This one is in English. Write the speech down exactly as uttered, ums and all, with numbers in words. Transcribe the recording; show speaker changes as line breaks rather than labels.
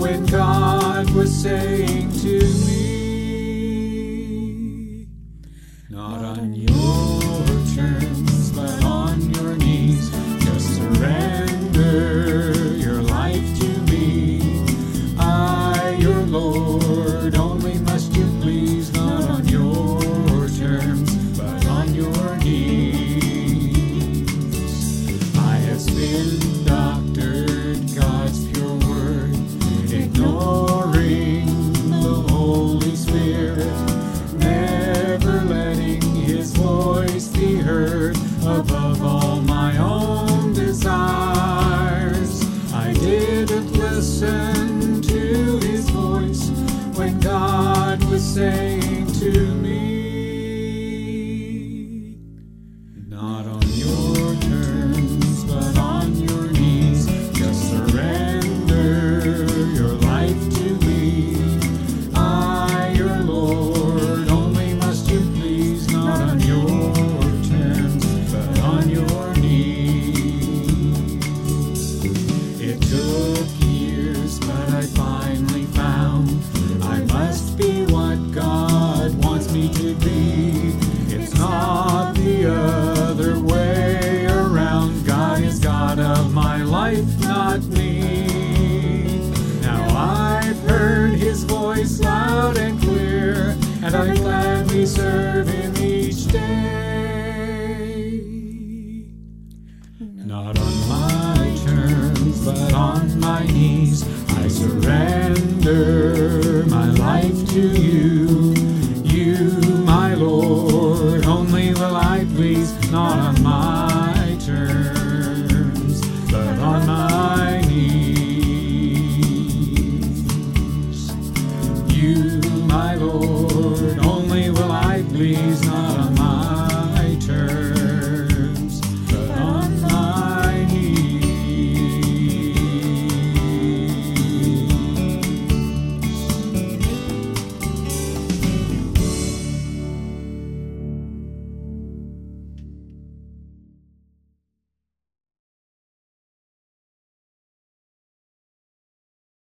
when God was saying to me, not on your terms, but on your knees, just surrender your life to me. I, your Lord, only must you please, not on your terms, but on your knees. I have spin doctored God's pure word, ignoring the Holy Spirit, never letting his voice be heard above all my own desires. I didn't listen to his voice when God was saying to me, not on your terms, but on your knees, just surrender your life to me. I, your Lord, only must you please, not on your terms, but on your knees. It took years, but I finally found I must be what God wants me to be. It's not the other way around. God is God of my life, not me. Now I've heard his voice loud and clear, and I gladly serve him each day. Not on my terms, but on my knees, I surrender my life to you. You, my Lord, only will I please, not on my terms, but on my knees. You, my Lord, only will I please, not